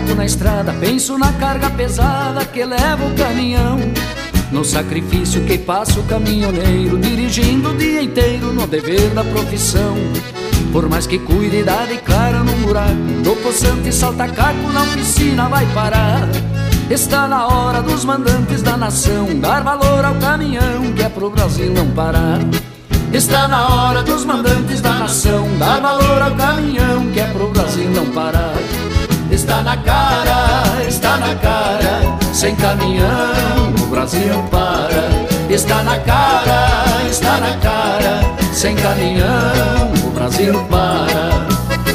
buraco na estrada, penso na carga pesada que leva o caminhão, no sacrifício que passa o caminhoneiro, dirigindo o dia inteiro no dever da profissão. Por mais que cuide da de clara num buraco, no poçante salta caco, na oficina vai parar. Está na hora dos mandantes da nação dar valor ao caminhão, que é pro Brasil não parar. Está na hora dos mandantes da nação dar valor ao caminhão, que é pro Brasil não parar. Está na cara, sem caminhão o Brasil para. Está na cara, sem caminhão o Brasil para.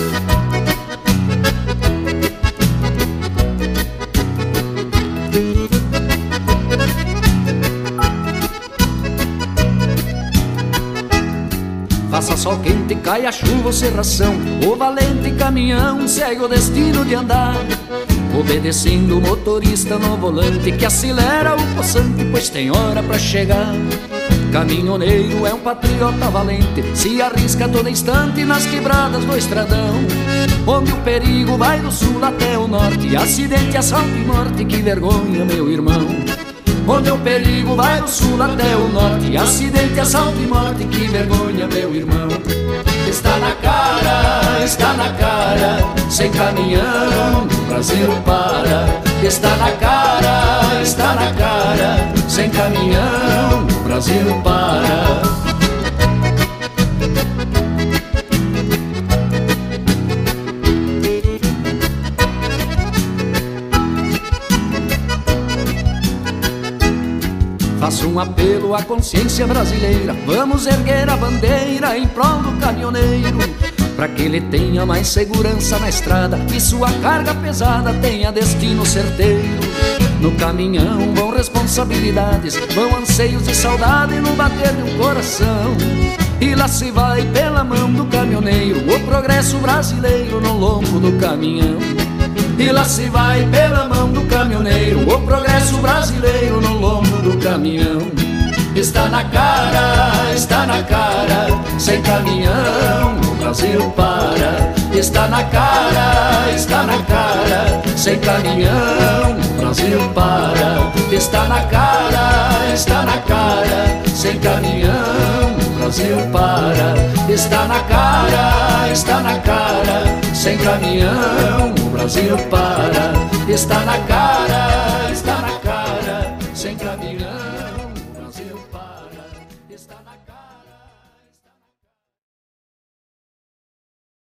Faça sol quente, caia chuva ou cerração, o valente caminhão segue o destino de andar, obedecendo o motorista no volante que acelera o poçante, pois tem hora pra chegar. Caminhoneiro é um patriota valente, se arrisca todo instante nas quebradas do estradão, onde o perigo vai do sul até o norte, acidente, assalto e morte, que vergonha, meu irmão. Onde o perigo vai do sul até o norte, acidente, assalto e morte, que vergonha, meu irmão. Está na cara, sem caminhão o Brasil para. Está na cara, sem caminhão o Brasil para. Faço um apelo à consciência brasileira, vamos erguer a bandeira em prol do caminhoneiro, pra que ele tenha mais segurança na estrada e sua carga pesada tenha destino certeiro. No caminhão vão responsabilidades, vão anseios e saudade no bater de um coração, e lá se vai pela mão do caminhoneiro o progresso brasileiro no lombo do caminhão. E lá se vai pela mão do caminhoneiro o progresso brasileiro no lombo do caminhão. Está na cara, sem caminhão o Brasil para. Está na cara, sem caminhão o Brasil para. Está na cara, sem caminhão o Brasil para. Está na cara, sem caminhão o Brasil para. Está na cara,